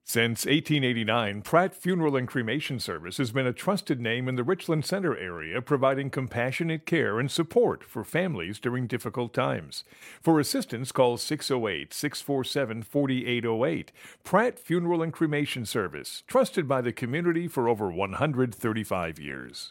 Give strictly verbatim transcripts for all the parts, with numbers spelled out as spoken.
Since eighteen eighty-nine, Pratt Funeral and Cremation Service has been a trusted name in the Richland Center area, providing compassionate care and support for families during difficult times. For assistance, call six oh eight, six four seven, four eight oh eight. Pratt Funeral and Cremation Service, trusted by the community for over one hundred thirty-five years.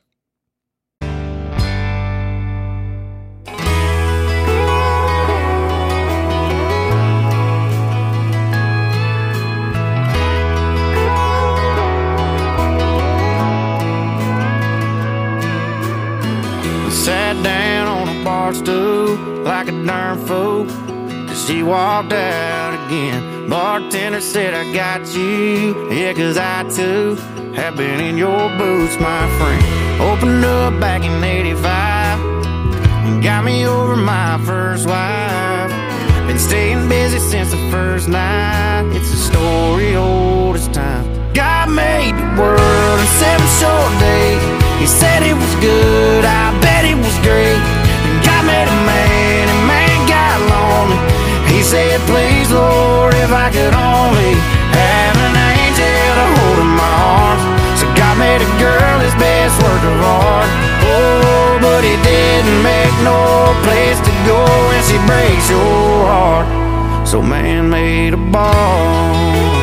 Sat down on a bar stool like a darn fool till she walked out again. Bartender said, I got you, yeah, cause I too have been in your boots, my friend. Opened up back in eighty-five and got me over my first wife. Been staying busy since the first night. It's a story old as time. God made the world in seven short days. He said it was good, I bet it was great. And God made a man, and man got lonely. He said, please, Lord, if I could only have an angel to hold in my arms. So God made a girl his best work of art. Oh, but he didn't make no place to go when she breaks your heart. So man made a bar.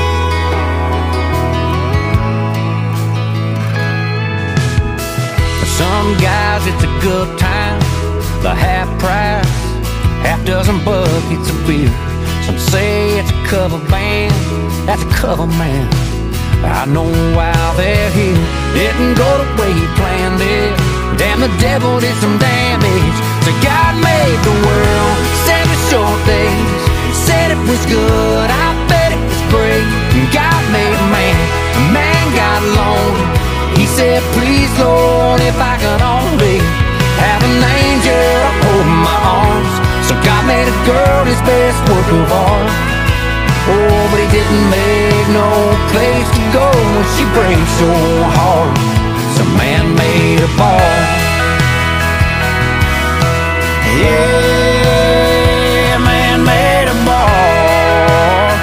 Some guys it's a good time, the half price, half dozen buckets of beer. Some say it's a cover band, that's a cover man. I know why they're here, didn't go the way he planned it. Damn, the devil did some damage. So God made the world, seven short days. Said it was good, I bet it was great. And God made a man, a man got lonely. He said, please, Lord, if I could only have an angel to hold in my arms. So God made a girl his best work of art. Oh, but he didn't make no place to go when she breaks your heart. So man made a bar. Yeah, man made a bar.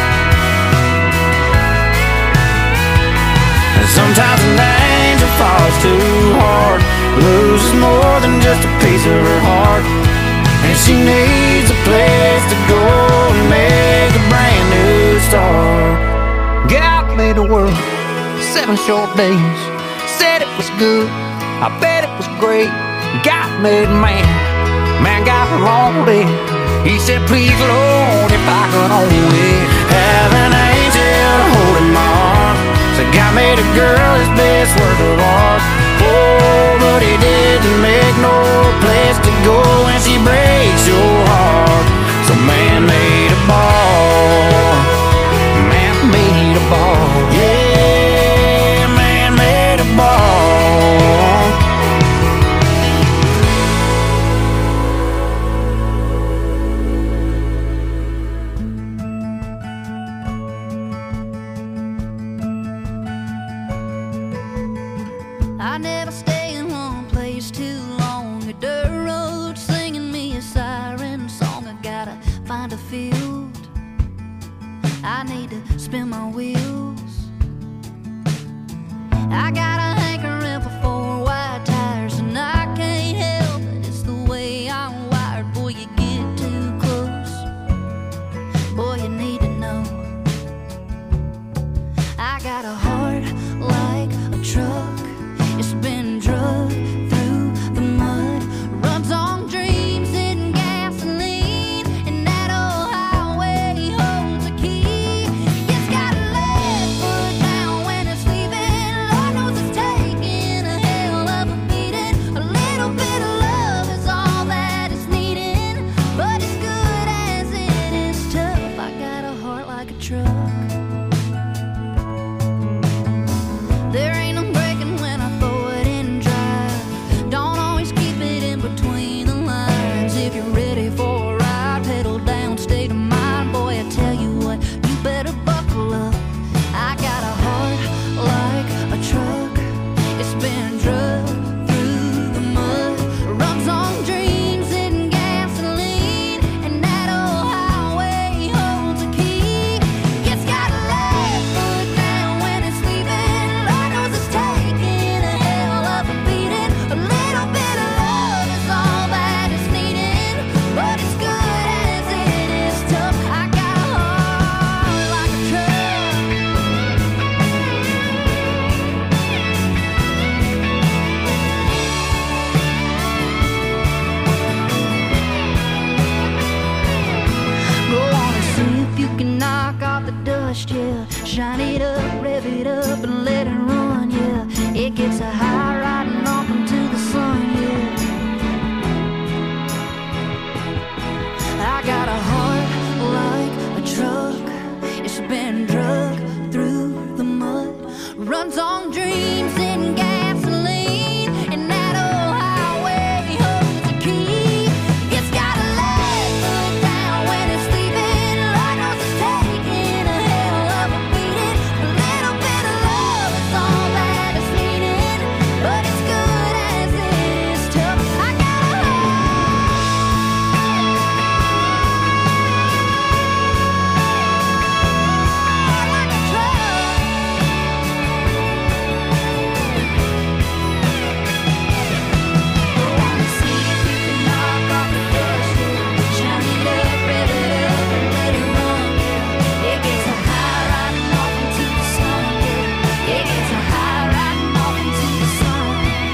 And sometimes an angel falls too hard, loses more than just a piece of her heart. And she needs a place to go and make a brand new start. God made the world, seven short days. Said it was good, I bet it was great. God made man, man got lonely. He said, please, Lord, if I could only have an angel to hold in my arms. So God made a girl his best work of art. Oh, but he didn't make no place to go when she breaks your heart. So man made a bar. Man made a bar. Yeah, man made a bar. I never stay in one place too long. A dirt road singing me a siren song. I gotta find a field, I need to spin my wheels. I got a hankering for four white tires, and I can't help it, it's the way I'm wired. Boy, you get too close, boy, you need to know. I got a heart like a truck, it's been drugged through the mud, runs on dreams and gasoline, and that old highway holds a key. It's got a left foot down when it's leaving. Lord knows it's taking a hell of a beating. A little bit of love is all that it's needing, but as good as it is tough, I got a heart like a truck. first, yeah. Shine it up, rev it up, and let it run, yeah. It gets a high riding off into the sun, yeah. I got a heart like a truck. It's been drugged through the mud. Runs on dreams and gasoline. And that old highway holds the key. It's got a left foot down when it's leaving. Lord knows it's taking a hell of a beating. A little bit of love is all that it's needing. But it's good as it is tough. I got a heart like a truck. Wanna see if you can knock off the dust, yeah. Shine it up, rev it up, and let it run, yeah. It gets a high riding off into the sun, yeah. It gets a high riding off into the sun.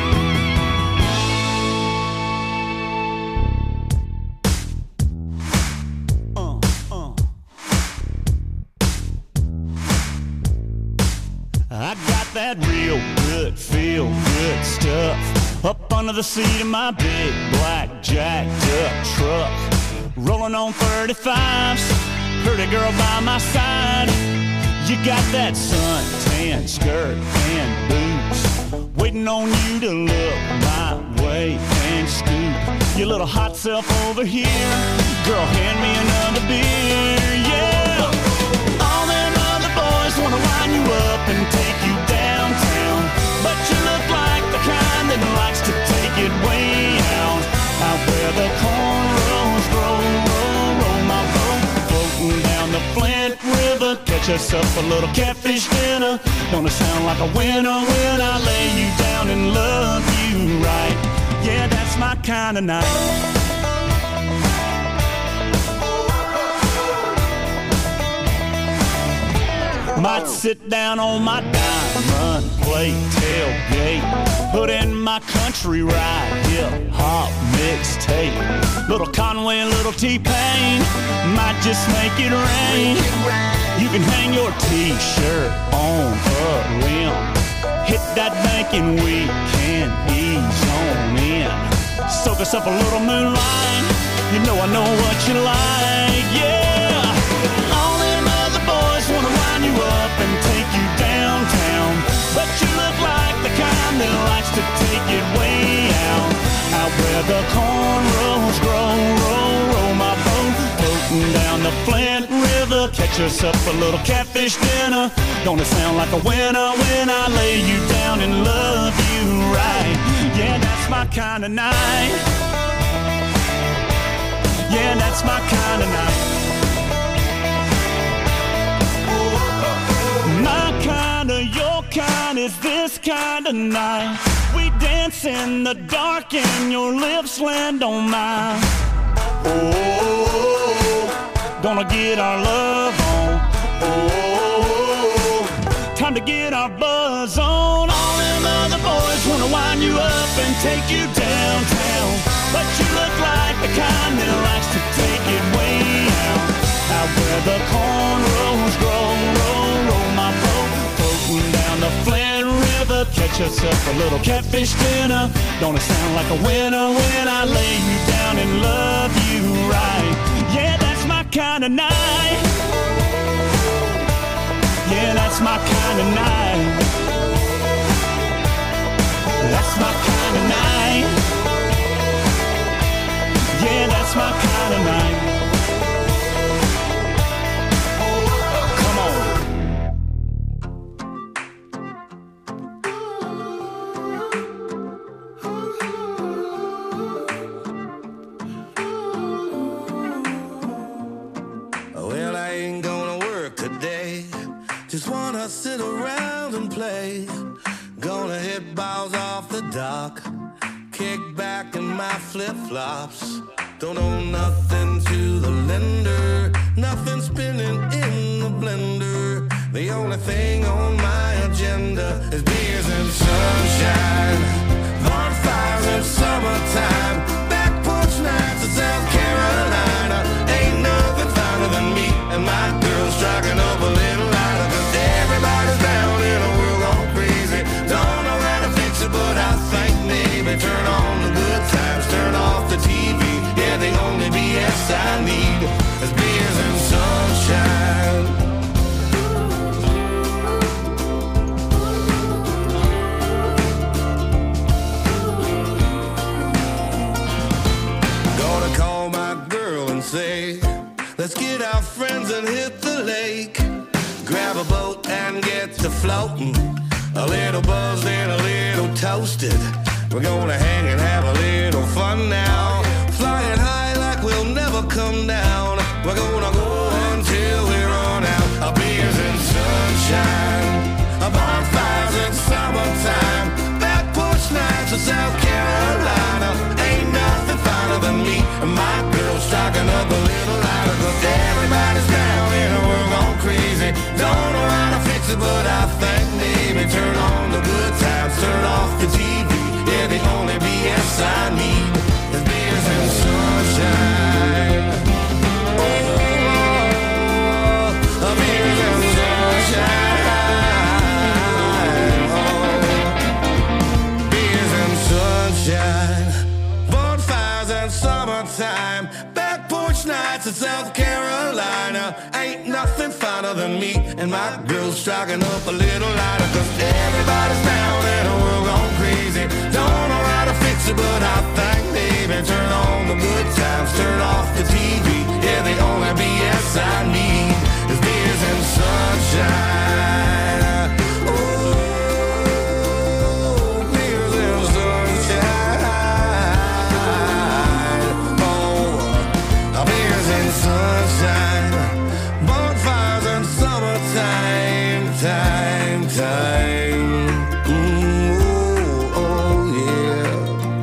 I got that real good, feel good stuff up under the seat of my big black jacked up truck. Rolling on thirty-fives, pretty girl by my side. You got that suntan skirt and boots, waiting on you to look my way and scoop your little hot self over here. Girl, hand me another beer, yeah. All them other boys wanna line you up and take you downtown, but you look like the kind that likes to take it way out, out where the cornrows grow, roll, roll my boat, floating down the Flint River. Catch us up a little catfish dinner. Gonna sound like a winner when I lay you down and love you right. Yeah, that's my kind of night. Might sit down on my diamond plate tailgate, put in my country ride, hip hop mixtape. Little Conway, little T-Pain, might just make it rain. You can hang your t-shirt on a limb, hit that bank and we can ease on in. Soak us up a little moonlight, you know I know what you like, yeah. All them other boys wanna line you up and take you downtown, but you look like the kind that likes to take it way out, out where the cornrows grow, roll, roll my boat, floating down the Flint River. Catch us up a little catfish dinner. Gonna sound like a winner when I lay you down and love you right. Yeah, that's my kind of night. Yeah, that's my kind of night. My kind of, your kind is this kind of night. We dance in the dark and your lips land on mine. Oh, gonna get our love on. Oh, time to get our buzz on. All them other boys wanna wind you up and take you downtown, but you look like the kind that likes to take it way out, out where the cornrows grow, roll, roll my boat, floating down the Flint River. Catch us up a little catfish dinner. Gonna sound like a winner when I lay you down and love you right. Yeah, that's my kind of night. Yeah, that's my kind of night. That's my kind of night. Yeah, that's my kind of night. Come on. Well, I ain't gonna work today. Just wanna sit around and play. Gonna hit balls off the dock, kick back in my flip-flops. Don't owe nothing to the lender, nothing spinning in the blender. The only thing on my agenda is beers and sunshine, bonfires in summertime, back porch nights in South Carolina. Ain't nothing finer than me and my girl striking up a little line. mind gets to floating, a little buzzed and a little toasted. We're gonna hang and have a little fun now, flying high like we'll never come down. We're gonna go until we run out. Our beers and sunshine, our bonfires in summertime, back porch nights in South Carolina. Ain't nothing finer than me and my girl striking up a little lighter. Cause everybody's down and we're gone crazy. Don't know how to fix it, but I think maybe turn on the good times, turn off the T V. Yeah, the only B S I need is beers and sunshine. Oh, oh, beers and sunshine. Oh, beers and sunshine. Bonfires and summertime, back porch nights in South Carolina. Ain't nothing finer than me and my girl striking up a little lighter. Cause everybody's down and we're gone crazy. Don't know how to fix it, but I think maybe turn on the good times, turn off the T V. Yeah, the only B S I need is beers and sunshine. Oh, beers and sunshine. Oh, beers and sunshine. Bonfires and summertime, time, time. Ooh, oh, yeah.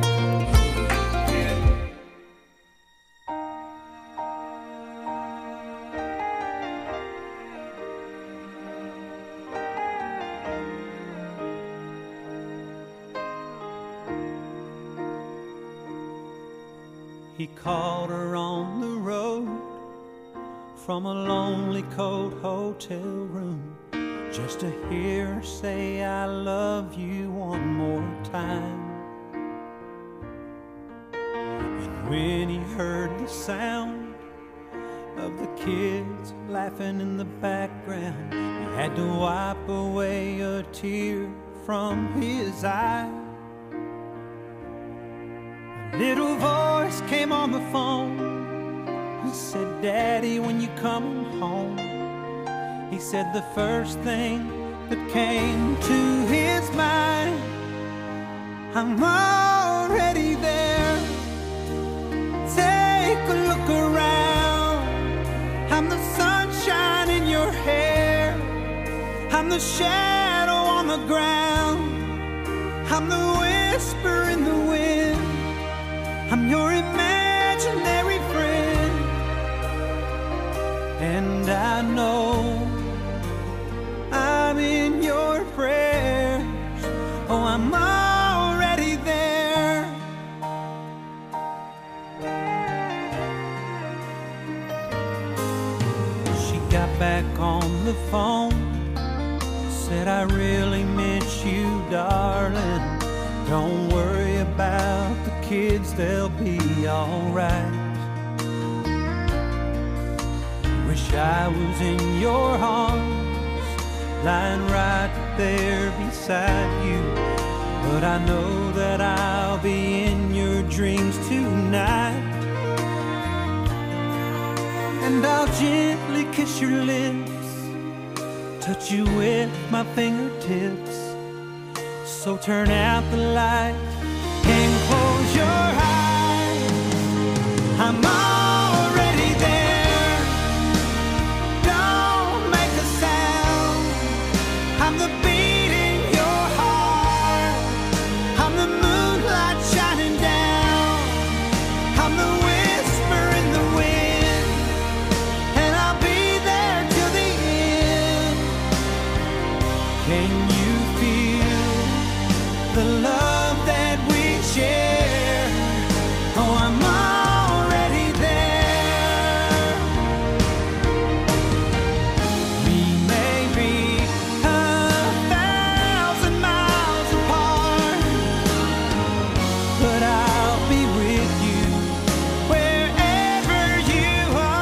He called her on the road from a lonely cold hotel room, just to hear her say I love you one more time. And when he heard the sound of the kids laughing in the background, he had to wipe away a tear from his eye. A little voice came on the phone. He said, Daddy, when you coming home? He said the first thing that came to his mind, I'm already there. Take a look around. I'm the sunshine in your hair. I'm the shadow on the ground. I'm the whisper in the wind. I'm your imaginary friend. And I know I'm in your prayers. Oh, I'm already there. She got back on the phone, said I really miss you, darling. Don't worry about the kids, they'll be alright. Wish I was in your arms, lying right there beside you. But I know that I'll be in your dreams tonight. And I'll gently kiss your lips, touch you with my fingertips. So turn out the light and close your eyes. I'm already there. Don't make a sound. I'm the beat in your heart. I'm the moonlight shining down. I'm the whisper in the wind. And I'll be there till the end. Can you feel the love that we share? Oh, I'm already there. We may be a thousand miles apart, but I'll be with you wherever you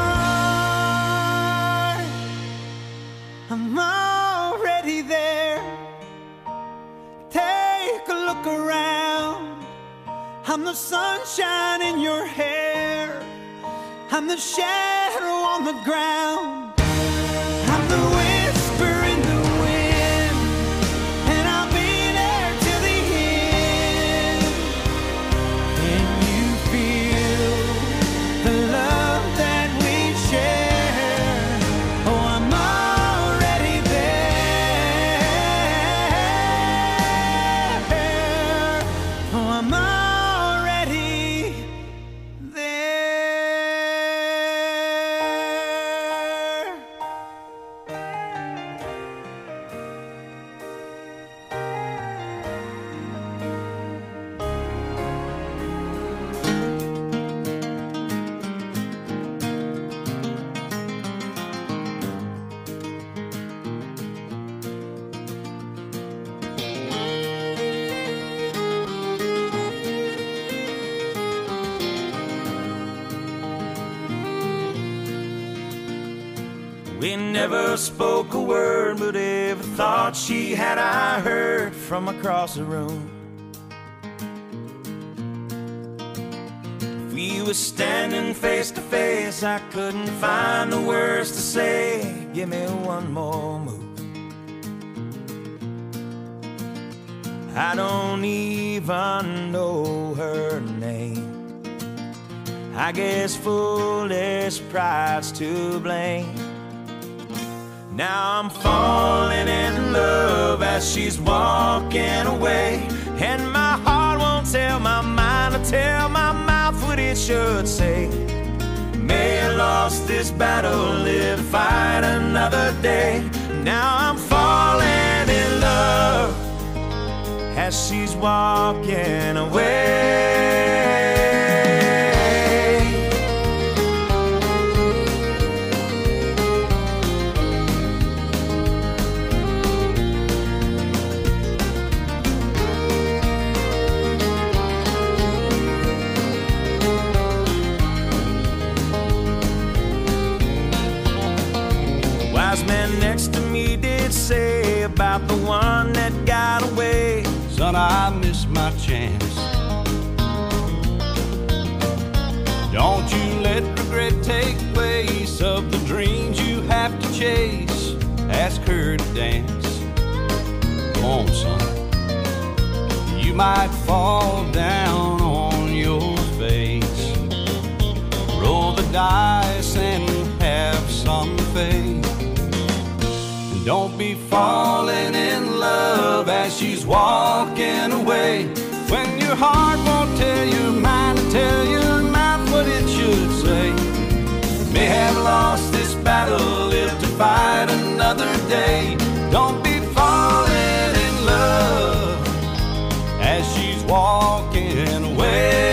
are. I'm already there. Take a look around. I'm the sunshine in your hair. I'm the shadow on the ground. I'm the whisper in the wind. We never spoke a word, but every thought she had I heard from across the room. If we were standing face to face, I couldn't find the words to say. Give me one more move. I don't even know her name. I guess foolish pride's to blame. Now I'm falling in love as she's walking away, and my heart won't tell my mind or tell my mouth what it should say. May I lost this battle, live to fight another day. Now I'm falling in love as she's walking away. Wise man next to me did say about the one that got away, son, I missed my chance. Don't you let regret take place of the dreams you have to chase. Ask her to dance. Come on, son. You might fall down on your face. Roll the dice and have some faith. Don't be falling in love as she's walking away, when your heart won't tell your mind and tell your mouth what it should say. May have lost this battle, live to fight another day. Don't be falling in love as she's walking away.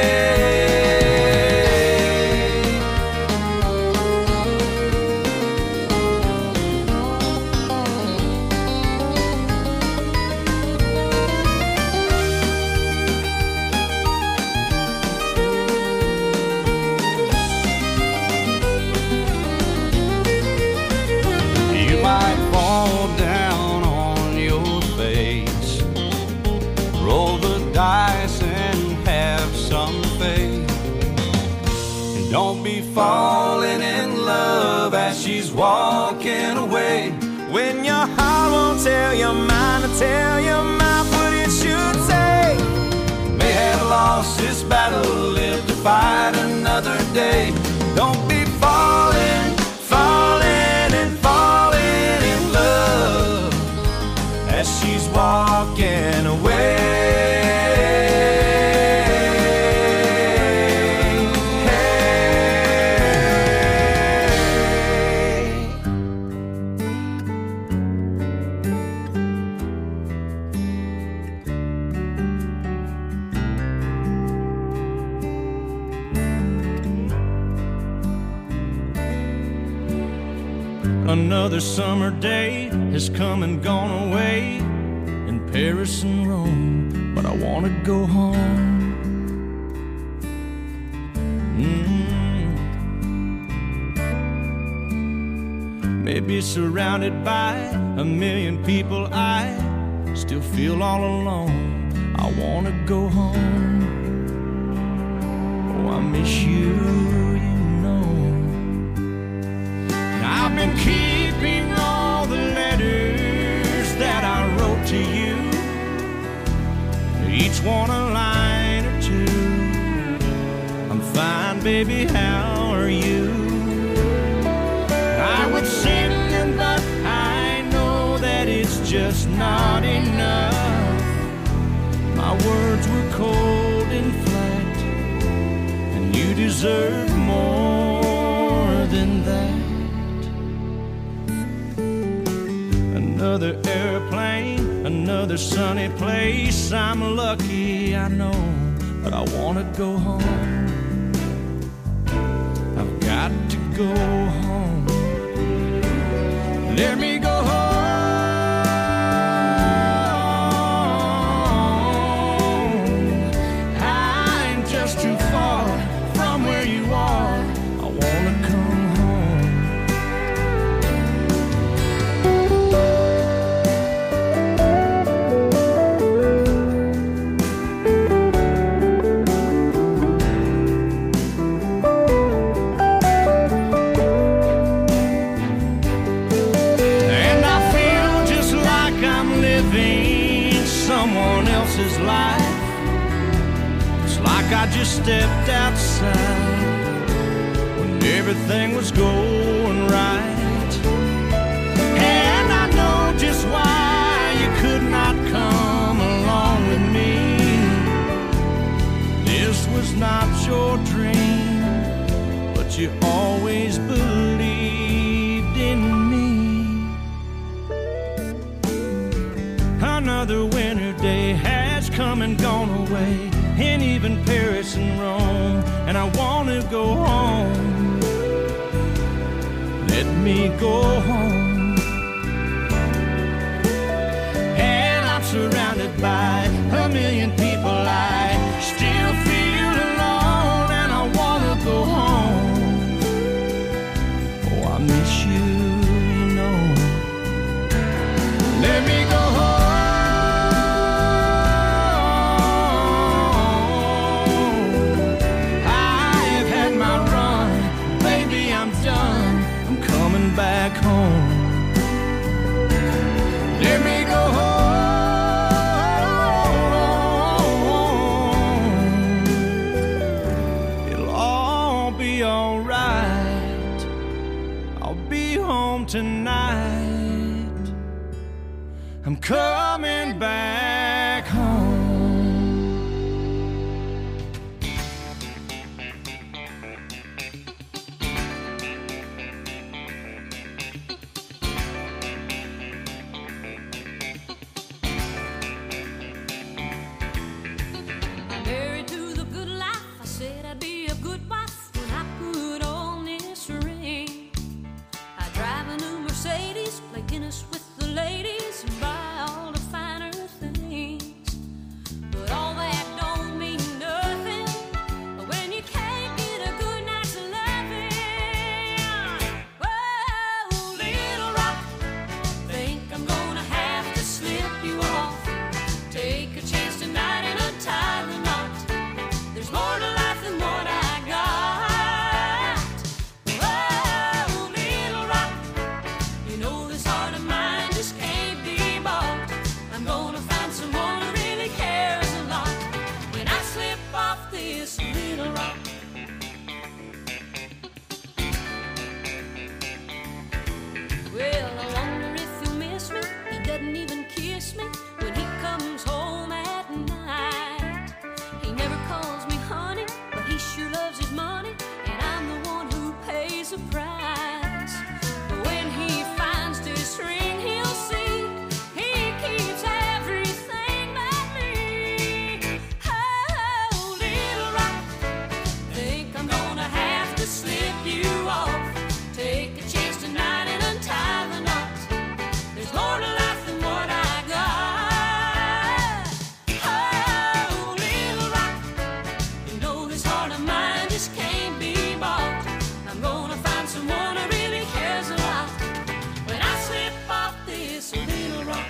Don't be falling in love as she's walking away, when your heart won't tell your mind to tell your mouth what it should say. May have lost this battle, live to fight another day. Don't be falling, falling and falling in love as she's walking away. Another summer day has come and gone away in Paris and Rome, but I want to go home. Mm. Maybe surrounded by a million people, I still feel all alone. I want to go home. Oh, I miss you. I've been keeping all the letters that I wrote to you, each one a line or two. I'm fine, baby, how are you? I would send them, but I know that it's just not enough. My words were cold and flat, and you deserve more than that. Another airplane, another sunny place. I'm lucky, I know, but I want to go home. I've got to go home. Let me go home. I'm just too far from where you are. I want to come home. someone else's life. It's like I just stepped outside when everything was going right. And I know just why you could not come along with me. This was not your dream, but you always believed in me. Another winter day has come and gone away, and even Paris and Rome, and I want to go home. Let me go home. And I'm surrounded by a million people. I still feel alone, and I want to go home. Oh, I miss you, you know. Let me go home. Back home. Let me go home. It'll all be alright. I'll be home tonight. I'm coming back home. With the ladies and buy all the finer things. But all that don't mean nothing when you can't get a good night's loving. Whoa, little rock, think I'm gonna have to slip you off. Take a chance tonight and untie the knot. There's more to life than what I got. Whoa, little rock, you know this heart of mine just can't be bought. I'm gonna find someone who really cares a lot when I slip off this little rock. Well, I wonder if you'll miss me. He doesn't even kiss me when he comes home at night. He never calls me honey, but he sure loves his money, and I'm the one who pays the price. But when he finds this ring, he'll see he keeps everything but me. Oh, little rock, think I'm gonna have to slip you off. Take a chance tonight and untie the knot. There's more to life than what I got. Oh, little rock, you know this heart of mine just can't be bought. I'm gonna find someone who really cares a lot when I slip off this little rock.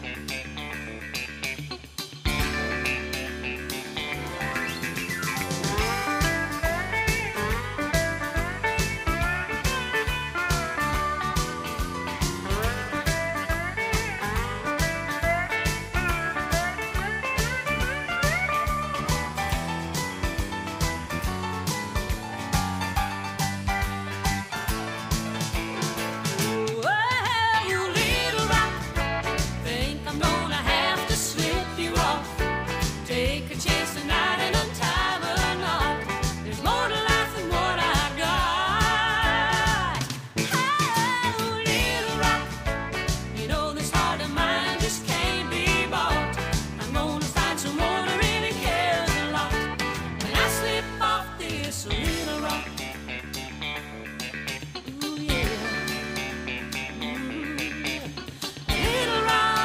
Whoa, little rock, think I'm gonna have to slip you off. Take a chance tonight and untie the knot. There's more to life than what I got. Oh, little rock, you know this heart of mine just can't be bought. I'm gonna find someone who really cares a lot when I slip off this little rock. Ooh, yeah. Little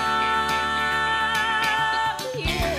rock, yeah.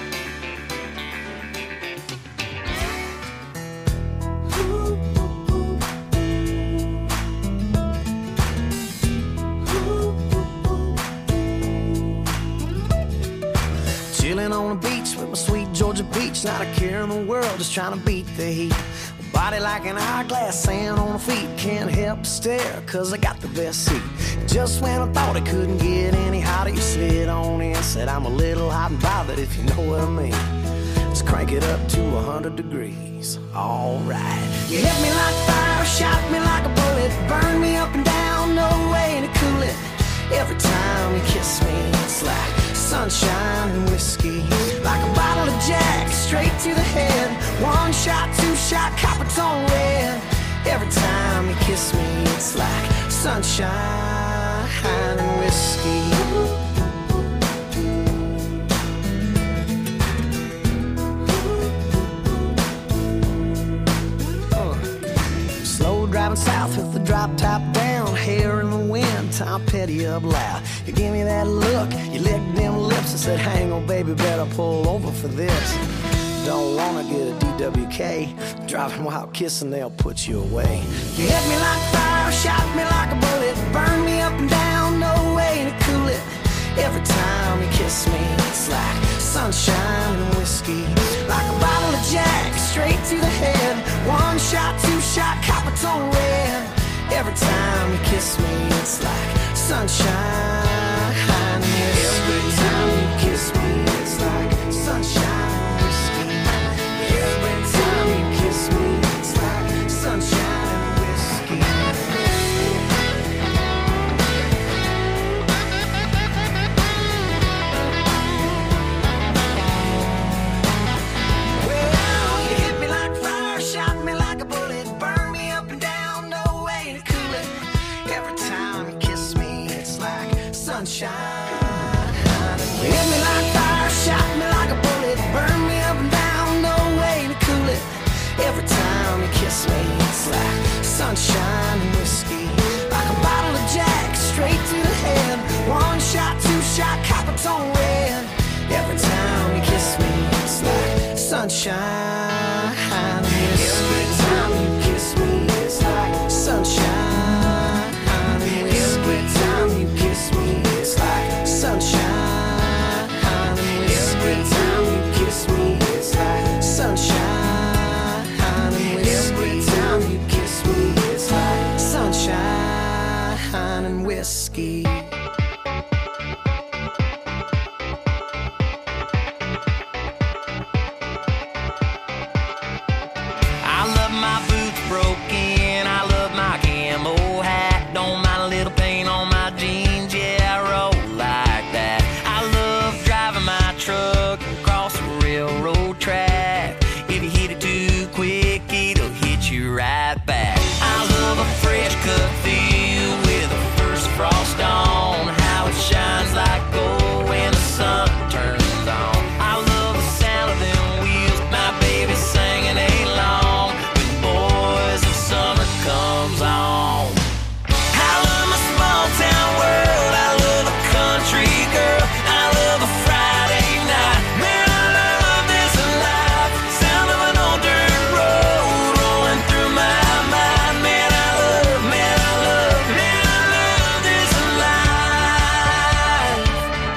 Chilling on the beach with my sweet Georgia peach, not a care in the world, just trying to beat the heat. Body like an hourglass, sand on the feet, can't help but stare, cause I got the best seat. Just when I thought it couldn't get any hotter, you slid on in, said I'm a little hot and bothered, if you know what I mean. Let's crank it up to a hundred degrees. Alright. You hit me like fire, shot me like a bullet, burn me up and down, no way to cool it. Every time you kiss me, it's like sunshine and whiskey. Like a bottle of Jack, straight to the head. One shot, two shot, copper tone red. Every time you kiss me, it's like sunshine and whiskey. Driving south with the drop top down, hair in the wind, Tom Petty up loud. You give me that look, you licked them lips and said, hang on baby, better pull over for this. Don't wanna get a D W K, driving while kissing, they'll put you away. You hit me like fire, shot me like a bullet, burn me up and down, no way to cool it. Every time you kiss me, it's like sunshine and whiskey. Like a bottle of Jack, straight to the head. One shot, two shot, copper tone red. Every time you kiss me, it's like sunshine and whiskey. Every time you kiss me, it's like sunshine and whiskey. Every time you kiss me, it's like sunshine and whiskey. Sunshine. You hit me like fire, shot me like a bullet, burn me up and down, no way to cool it. Every time you kiss me, it's like sunshine and whiskey. Like a bottle of Jack, straight to the head. One shot, two shot, copper tone red. Every time you kiss me, it's like sunshine and whiskey. Every time you kiss me, it's like sunshine and whiskey. Every time you kiss me, sunshine and whiskey. Every time you kiss me, it's like sunshine and whiskey. Every time you kiss me, it's like sunshine and whiskey. I love my boots broken, I love my camo hat. Don't mind a little paint on my jeans, yeah, I roll like that. I love driving my truck across the railroad track. If you hit it too quick, it'll hit you right back. I love a fresh cut field with a first frost on. How it shines like gold when the sun turns on. I love the sound of them wheels, my baby singing along when Boys of Summer comes on. I love my small town world, I love a country girl, I love a Friday night. Man, I love this life, sound of an old dirt road rolling through my mind. Man, I love, man, I love, man, I love this life.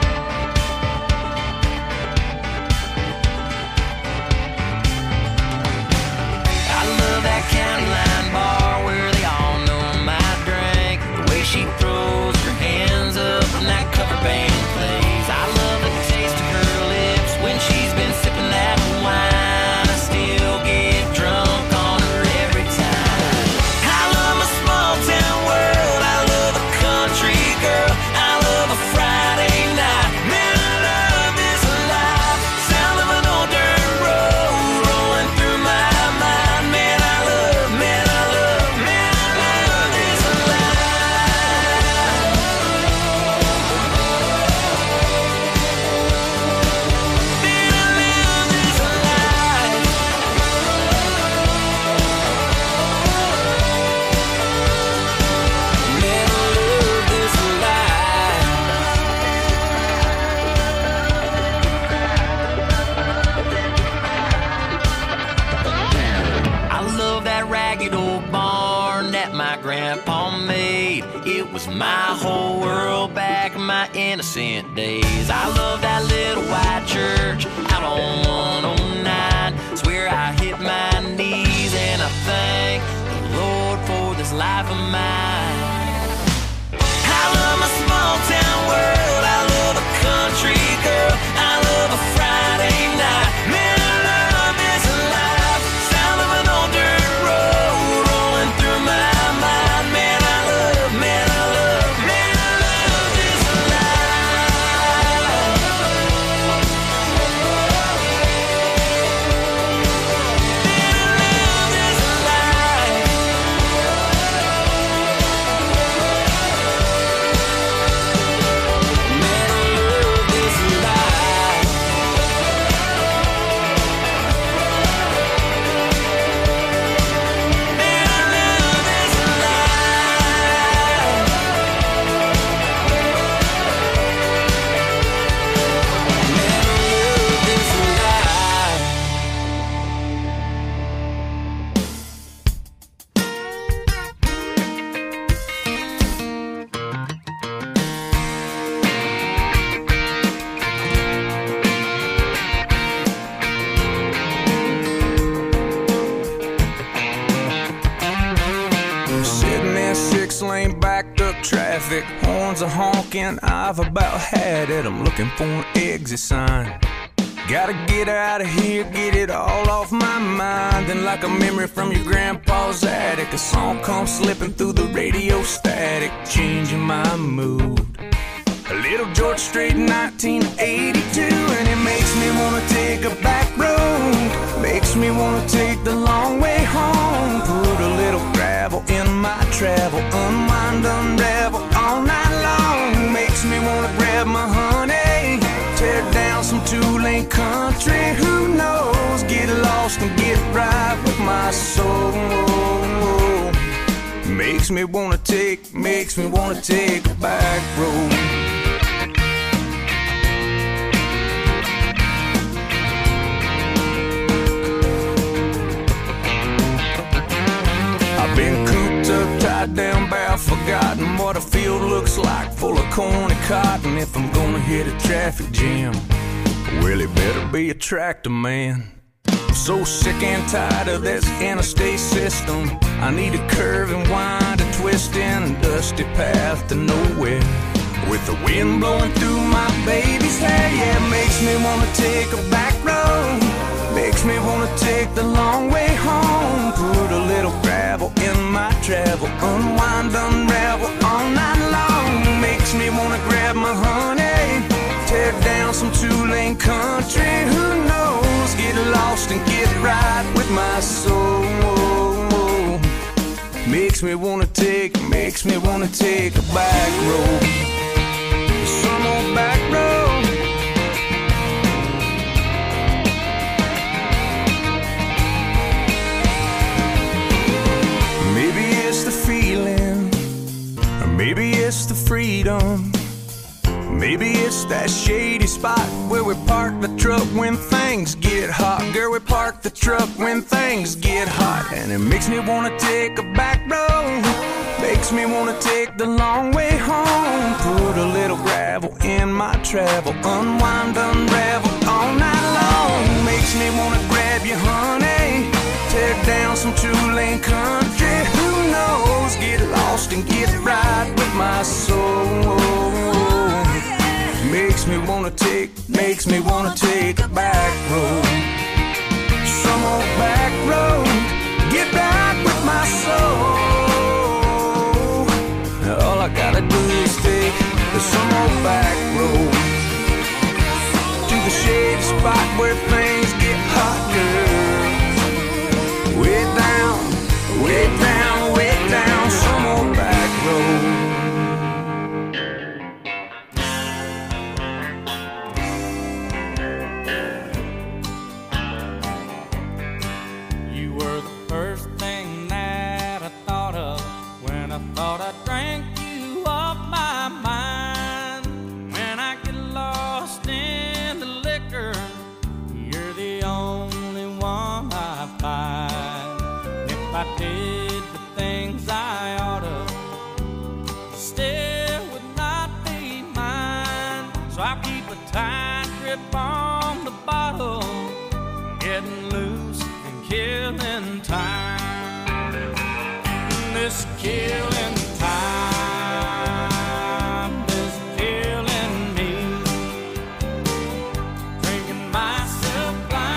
I love that county line bar where they all know my drink. The way she throws her hands up when that cover band plays. I love the taste of her lips when she's been sipping that wine. I still get drunk on her every time. I love my small town world, I love a country girl, I love a Friday night. Man, I love this life, sound of an old dirt road rolling through my mind. Man, I love, man, I love, man, I love this life. Man, I love this life. Man, I love this life. I love that ragged old barn that my grandpa made. It was my whole world back in my innocent days. I love that little white church out on one oh nine. It's where I hit my knees and I thank the Lord for this life of mine. I love my small town world, I love a country girl, traffic, horns are honking, I've about had it. I'm looking for an exit sign. Gotta get out of here, get it all off my mind. And like a memory from your grandpa's attic, a song comes slipping through the radio static, changing my mood. A little George Strait in nineteen eighty-two, and it makes me wanna take a back road. Makes me wanna take the long way home. Put a little gravel in my travel, unwind, unravel all night long. Makes me wanna grab my honey, tear down some two-lane country. Who knows? Get lost and get right with my soul. Makes me wanna take, makes me wanna take a back road. I've been cooped up, tied down, bow, forgotten what a field looks like, full of corn and cotton. If I'm gonna hit a traffic jam, well, it better be a tractor man. I'm so sick and tired of this interstate system. I need a curve and wind, a twist in a dusty path to nowhere. With the wind blowing through my baby's hair, yeah, it makes me wanna take a back road. Makes me wanna take the long way home. Put a little gravel in my travel, unwind, unravel all night long. Makes me wanna grab my honey, tear down some two-lane country. Who knows? Get lost and get right with my soul. Makes me wanna take, makes me wanna take a back road. Some old back road. Maybe it's the feeling, or maybe it's the freedom. Maybe it's that shady spot where we park the truck when things get hot. Girl, we park the truck when things get hot. And it makes me wanna take a back road. Makes me wanna take the long way home. Put a little gravel in my travel, unwind, unravel all night long. Makes me wanna grab you, honey, tear down some two-lane country. Who knows? Get lost and get right with my soul. Makes me wanna take, makes me wanna take a back road. Some old back road, get right with my soul. All I gotta do is take some old back road to the shady spot where things get hot, girl. Way down, way down, way down, some old back road. Thought I drank you off my mind. When I get lost in the liquor, you're the only one I find. If I did the things I oughta, still would not be mine. So I keep a tight grip on the bottle, getting loose and killing time. This killing time is killing me. Drinking myself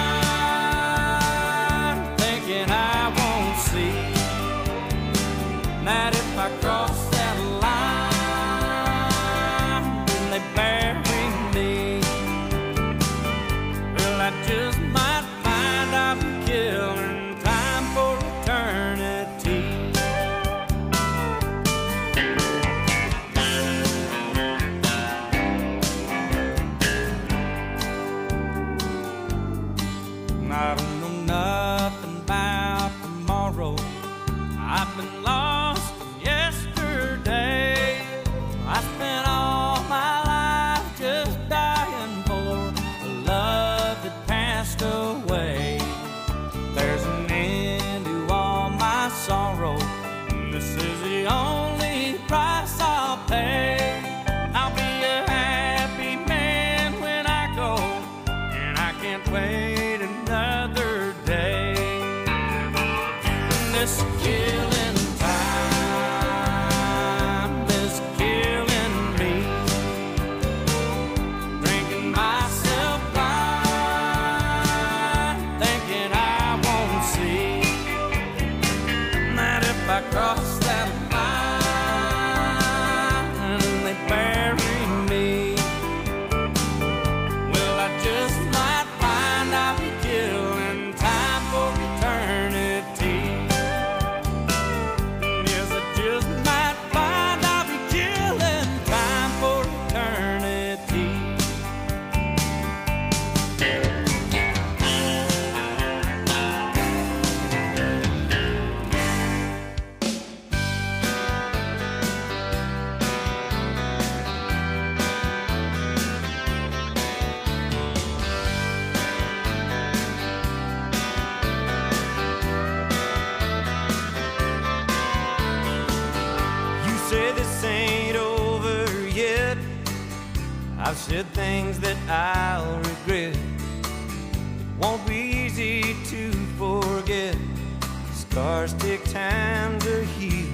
blind, thinking I won't see that if I cross that line, then they bury me. Well, I just might find I'm killing time for eternity. I've said things that I'll regret. It won't be easy to forget. Scars take time to heal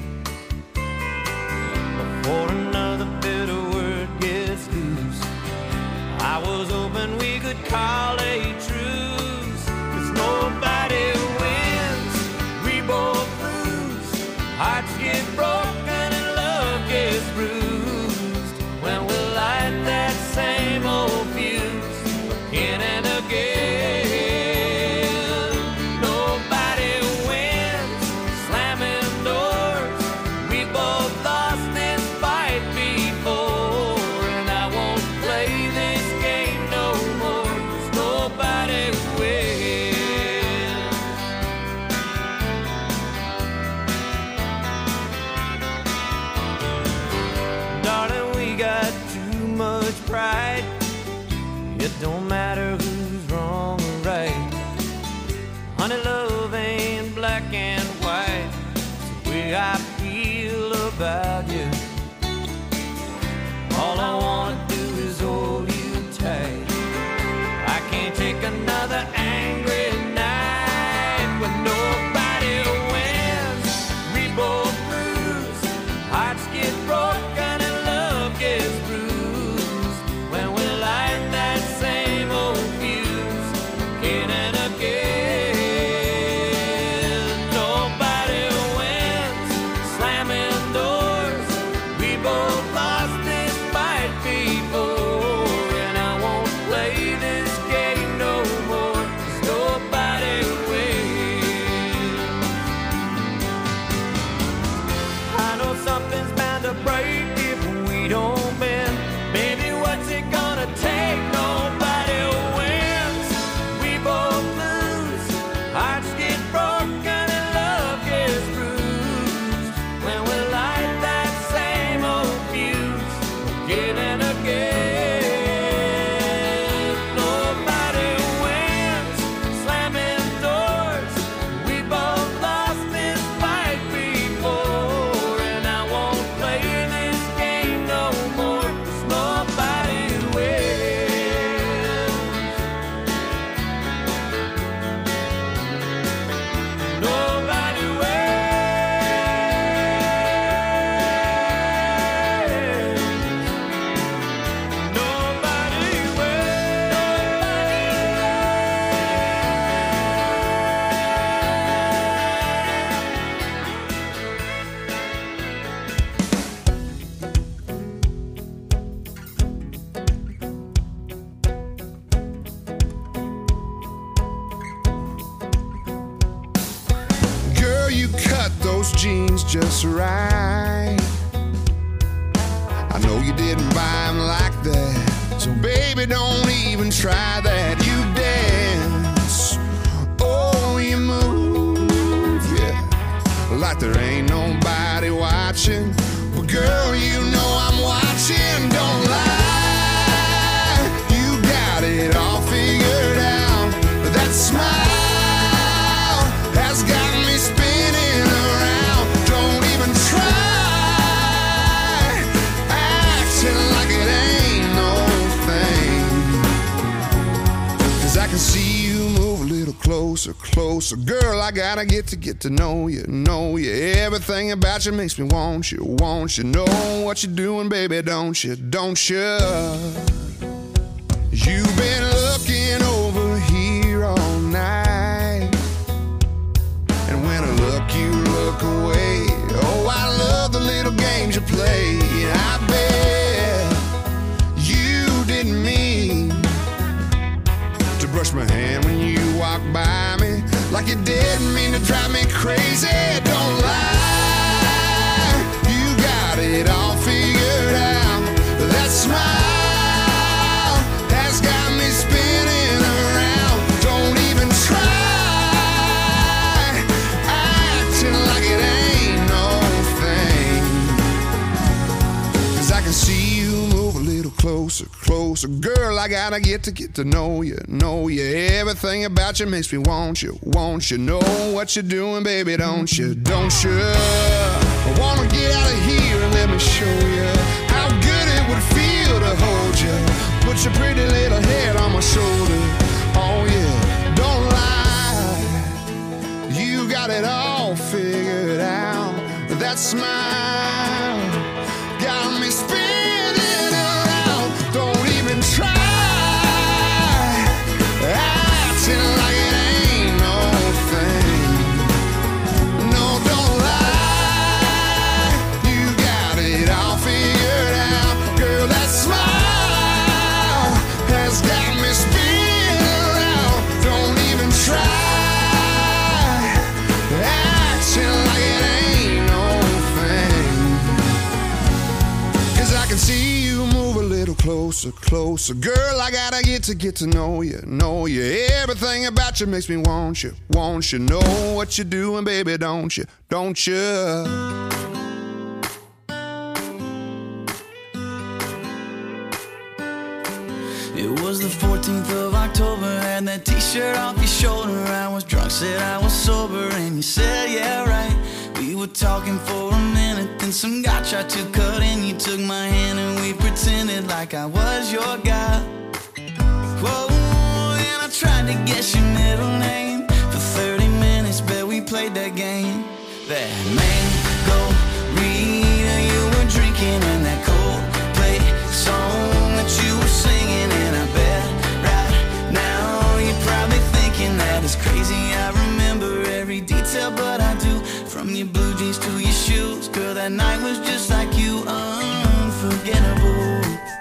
before another bitter word gets loose. I was hoping we could call a truce, 'cause nobody wins, we both lose. Hearts get broken and love gets bruised when we light that same old fuse again and again. Nobody wins, slamming doors. We both lost this fight before, and I won't play this game no more, 'cause nobody wins. Darling, we got too much pride. It don't matter who's wrong or right. Honey, love ain't black and white. It's the way I feel about you. All I wanna do is hold you tight. I can't take another angry night when nobody wins, we both lose. Hearts get broken and love gets bruised when we light that same old fuse again and again. Nobody wins, slamming doors. We both lost this fight before, and I won't play this game no more, 'cause nobody wins. I know something's bound to break if we don't bend. Baby, what's it gonna take? Nobody wins, we both lose. Hearts get broken and love gets bruised when we light that same old fuse again and again. Nobody wins, slamming doors. We both lost this fight before, and I won't play this game no more, 'cause nobody wins. Nobody wins. Nobody Girl, you cut those jeans just right. I know you didn't buy them like that, so baby, don't even try that. You dance, oh, you move, yeah, like there ain't nobody watching. But girl, you know I'm watching, don't lie. You got it all figured out. That smile has got me spinning around. Don't even try acting like it ain't no thing, 'cause I can see you move a little closer, closer. Girl, I gotta get to get to know you, know you. Everything about you makes me want you, want you. Know what you're doing, baby, don't you, don't you? You've been looking over here all night, and when I look, you look away. Oh, I love the little games you play. I bet you didn't mean to brush my hand when you walked by me, like you didn't mean to drive me crazy. Don't lie, you got it all figured out. That smile has got me spinning around. Don't even try acting like it ain't no thing, 'cause I can see you move a little closer, closer. Girl, I gotta get to get to know you, know you. Everything about you makes me want you, want you. Know what you're doing, baby, don't you, don't you? I wanna get out of here and let me show you how good it would feel to hold you, smile got me spinning around. Don't even try acting like it ain't no thing. No, don't lie, you got it all figured out. Girl, that smile has got me spinning around. Don't even try acting like it ain't no thing. 'Cause I can see you move a little closer, closer. Girl, I gotta get to get to know you, know you. Everything about you makes me want you, want you. Know what you're doing, baby, don't you, don't you? It was the fourteenth of October, had that t-shirt off your shoulder. I was drunk, said I was sober, and you said, yeah, right. We were talking for a minute, then some guy tried to cut in. You took my hand and we pretended like I was your guy. Whoa, and I tried to guess your middle name. For thirty minutes, bet we played that game. That mango Rita you were drinking, and that Coldplay song that you were singing. And I bet right now you're probably thinking that it's crazy I remember every detail, but I do. From your blue jeans to your shoes, girl, that night was just like you, unforgettable.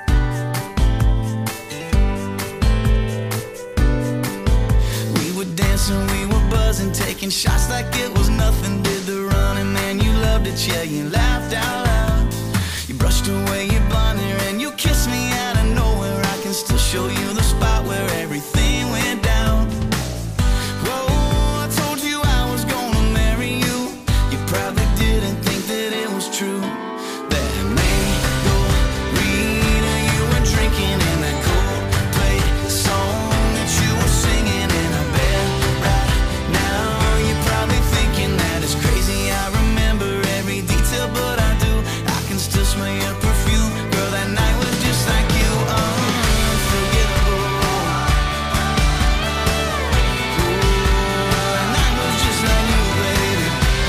We were dancing, we were buzzing, taking shots like it was nothing. Did the running, man, you loved it, yeah, you laughed out loud. You brushed away your blonde hair and you kissed me out of nowhere. I can still show you the spot where everything went down. Whoa, I told you I was gonna marry you. You probably didn't think that it was true. That mango Rita you were drinking, and that Coldplay song that you were singing. And I bet right now you're probably thinking that it's crazy I remember every detail, but I do. I can still smell your perfume, girl, that night was just like you, unforgettable. Ooh, that night was just like you, baby.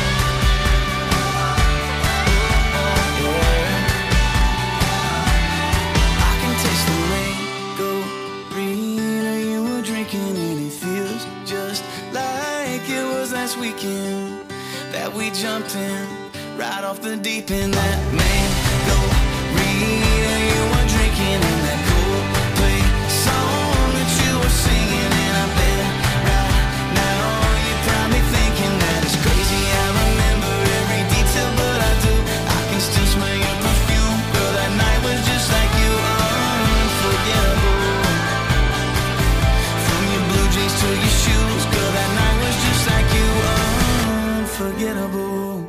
I can taste the mango Rita you were drinking, and it feels just like it was last weekend that we jumped in right off the deep end. That mango Rita you were drinking, and that Coldplay song that you were singing. And I bet right now you're probably thinking that it's crazy I remember every detail, but I do. I can still smell your perfume, girl, that night was just like you, unforgettable. From your blue jeans to your shoes, girl, that night was just like you, unforgettable.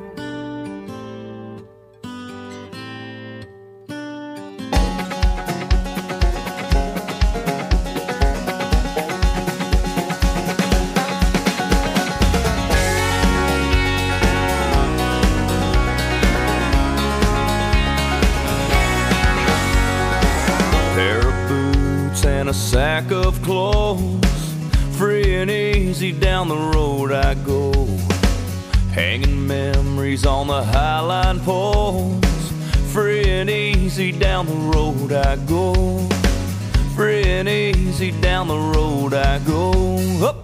Pair of boots and a sack of clothes. Free and easy down the road I go. Hanging memories on the highline poles. Free and easy down the road I go. Free and easy down the road I go. Up.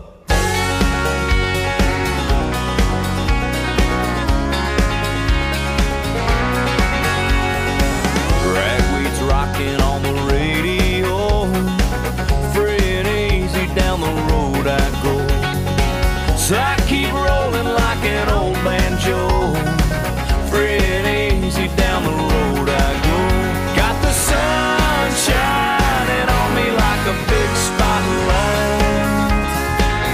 Ragweed's rocking on the radio. Free and easy down the road I go. So I keep rolling like an old banjo. Free and easy down the road I go. Got the sun shining on me like a big spotlight.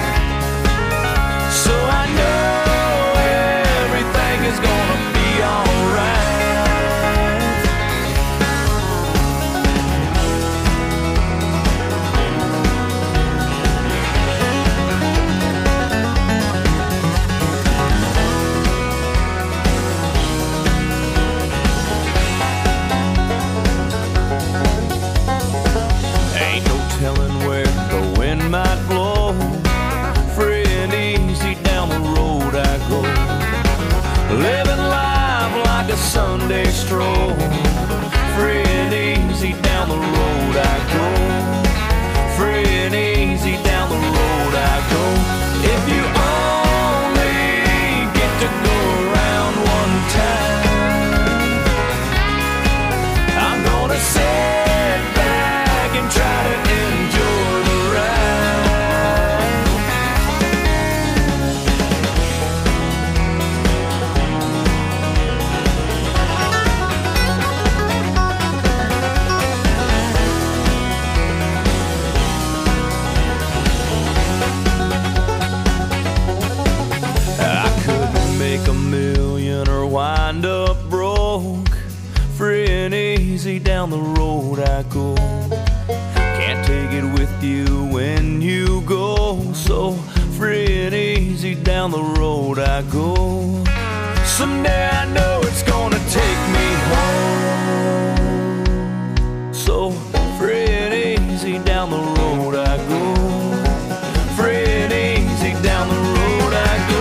you when you go. So free and easy down the road I go. Someday I know it's gonna take me home. So free and easy down the road I go. Free and easy down the road I go.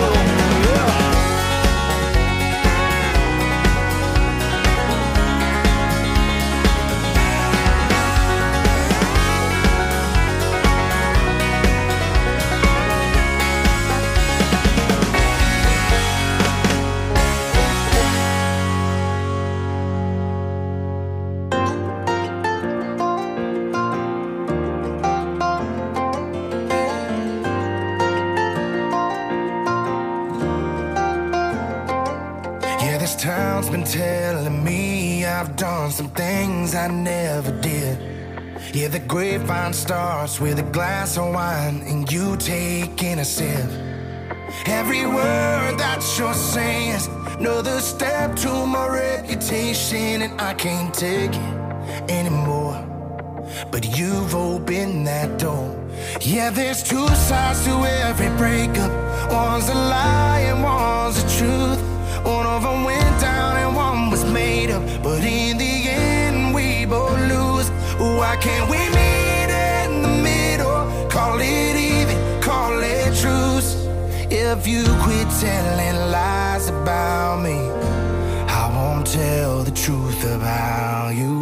Town's been telling me I've done some things I never did. Yeah, the grapevine starts with a glass of wine and you taking a sip. Every word that you're saying is another step to my reputation, and I can't take it anymore. But you've opened that door. Yeah, there's two sides to every breakup. One's a lie and one's the truth. One of them went down and one was made up, but in the end we both lose. Why can't we meet in the middle? Call it even, call it truce. If you quit telling lies about me, I won't tell the truth about you.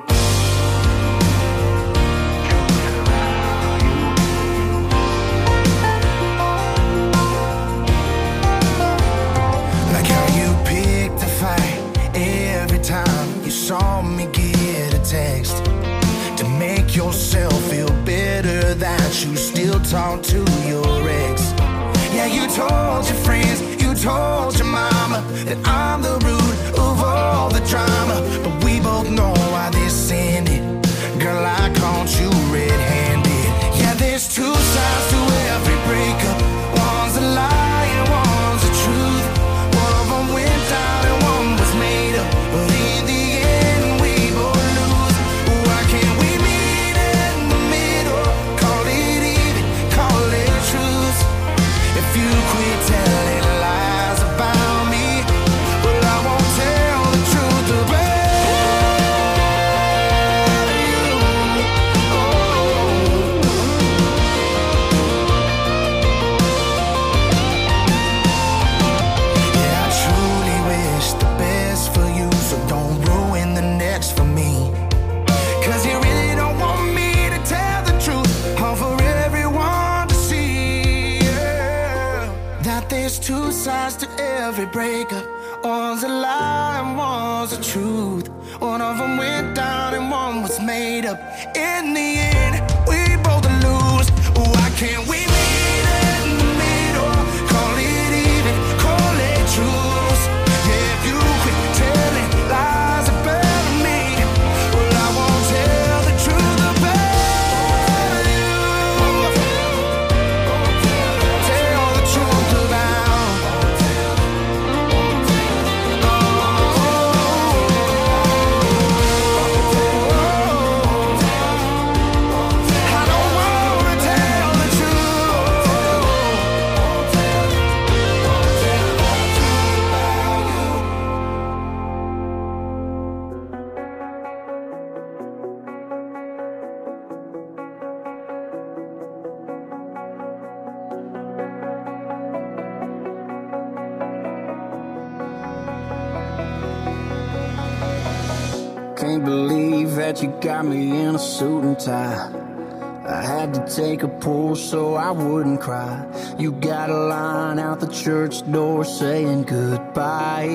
Every time you saw me get a text to make yourself feel better that you still talk to your ex. Yeah, you told your friends, you told your mama that I'm the root of all the drama. But we both know why this ended. Girl, I caught you red-handed. Yeah, there's two sides to every breakup. One's a lie and one's the truth. One of them went down and one was made up, but in the end we both lose. Why can't we meet in the middle? Call it even, call it truth. If you quit telling lies about me, well, I won't tell the truth about you. Oh. Yeah, I truly wish the best for you, so don't ruin the next for me. Cause you really don't want me to tell the truth, all for everyone to see. Yeah. That there's two sides to every breakup. One's a lie and one's the truth. One of them went down and one was made up. In the end, we both lose. Why can't we meet in the middle? Call it even, call it truth. Yeah, if you quit telling lies about me, well, I won't tell the truth about you. Tell the truth about. I don't wanna tell the truth. Can't believe that you got me in a suit and tie. I had to take a pull so I wouldn't cry. You got a line out the church door saying goodbye.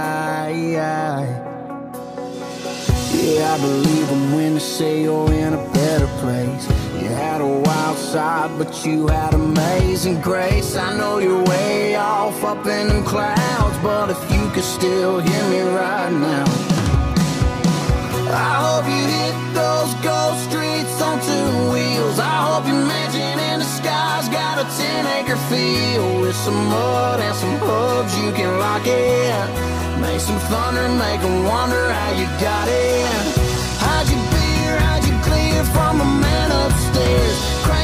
Yeah, I believe them when they say you're in a better place. You had a wild side, but you had amazing grace. I know you're way off up in them clouds, but if you could still hear me right now, I hope you hit those ghost streets on two wheels. I hope your mansion in the sky's got a ten acre field with some mud and some hubs you can lock in. Make some thunder, make them wonder how you got in. How'd you beer, how'd you clear from a man upstairs?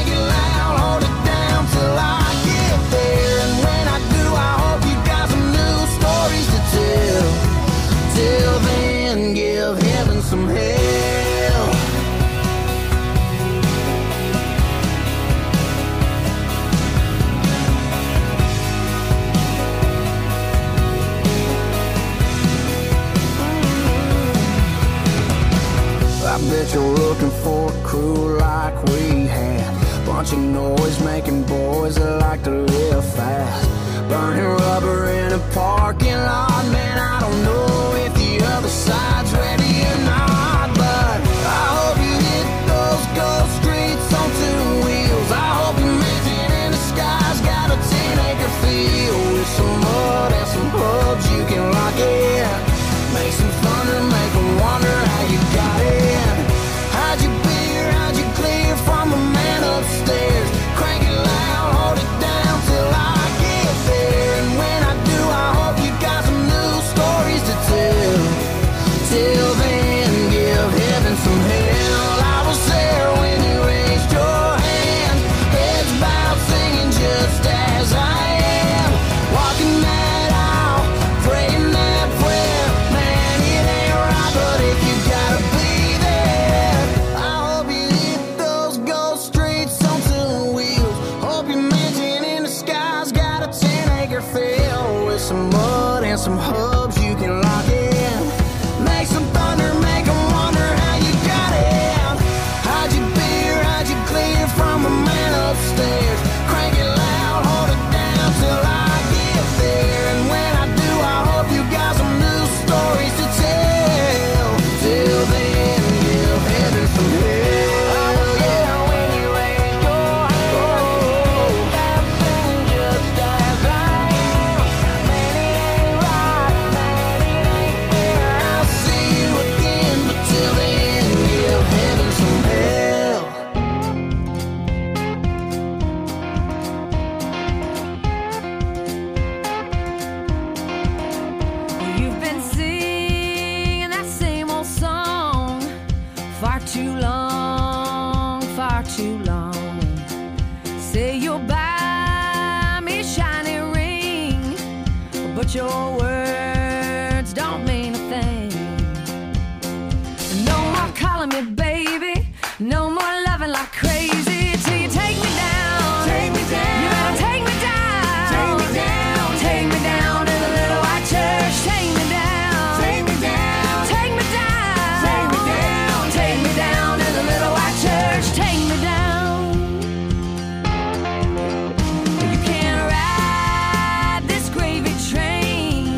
bunch of noise-making boys that like to live fast. Burning rubber in a parking lot. Man, I don't know if the other side's ready or not, but I hope you hit those ghost streets on two wheels. I hope your mansion in the sky's got a ten-acre field with some mud and some hubs you can lock in. Make some thunder, make them wonder how you got in. How'd you beer, how'd you clear from a man upstairs? Crank it loud, hold it down till I get there. And when I do, I hope you got some new stories to tell. Till then, give heaven some hell. I was there when you raised your hand, heads bowed, singing just as I am. Walking that aisle, praying that prayer. Man, it ain't right, but if you gotta be there, I hope you hit those ghost streets on two wheels. Hope your mansion in the sky's got a ten-acre field with some mud and some hubs you can lock in. Make some thunder, make them wonder how you got in. How'd you beer, how'd you clear from a man upstairs? Crank it loud, hold it down till I get there. And when I do, I hope you got some new stories to tell. Till then, give heaven some hell. I was there when you raised your hand. That thing just as I am. Man, it ain't right, man, it ain't fair. I'll see you again, but till then, give heaven some hell. You've been singing that same old song far too long, far too long. Say you'll buy me a shiny ring, but your words don't mean a thing. No more calling me baby, no more loving like crazy till you take me down. Take me down. You better take me down. Take me down. Take me down to the little white church. Take me down. Take me down. Take me down. Take me down. Take me down to the little white church. Take me down. You can't ride this gravy train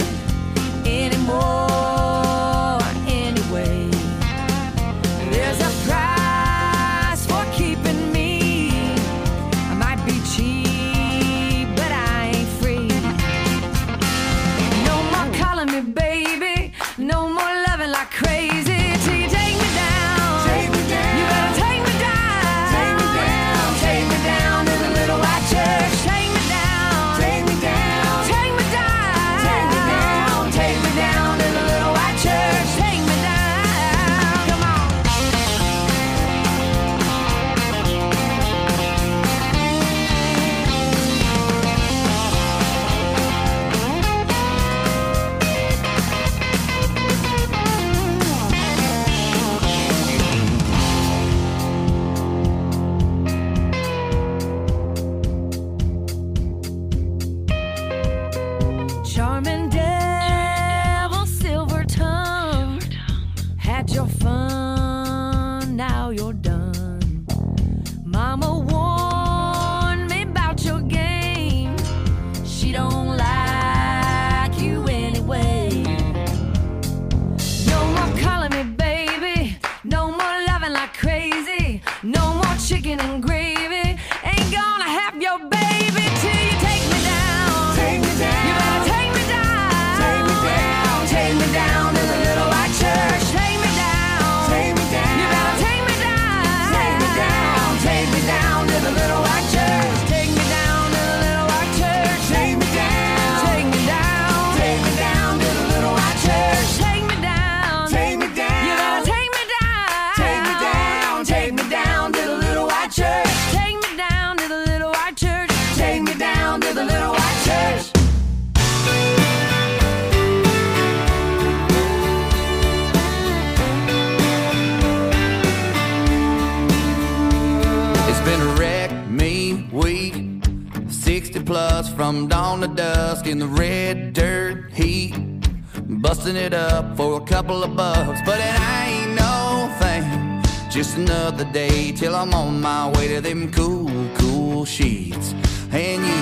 anymore anyway. There's a price for keeping me. I might be cheap, but I ain't free. No more calling me baby, no more loving like crazy till you take me down. Take me down. You better take me down. Take me down. Take me down to the little white church. Take me down. Take me down. Take me down. Take me down. Take me down to the little white church. Take me down. Come on. Charming devil, silver tongue, had your fun, now you're done. Mama warned me about your game. She don't like you anyway. No more calling me baby, no more loving like crazy, no more chicken and gravy. Ain't gonna have your baby till you take me down. Take me down. You better take me down. Take me down. Take me down to the little white church. Take me down. Take me down. You better take me down. Take me down. Take me down to the little white church. Take me down to the little white church. Take me down. Take me down. Take me down to the little white church. Take me down. Take me down. You better take me down. Take me down. Take me down to the little white church. Take me down to the little white church. Take me down to the little white church. It's been a wreck, me, week, sixty plus from dawn to dusk in the red dirt heat, busting it up for a couple of bucks, but it ain't no thing just another day till I'm on my way to them cool, cool sheets. And you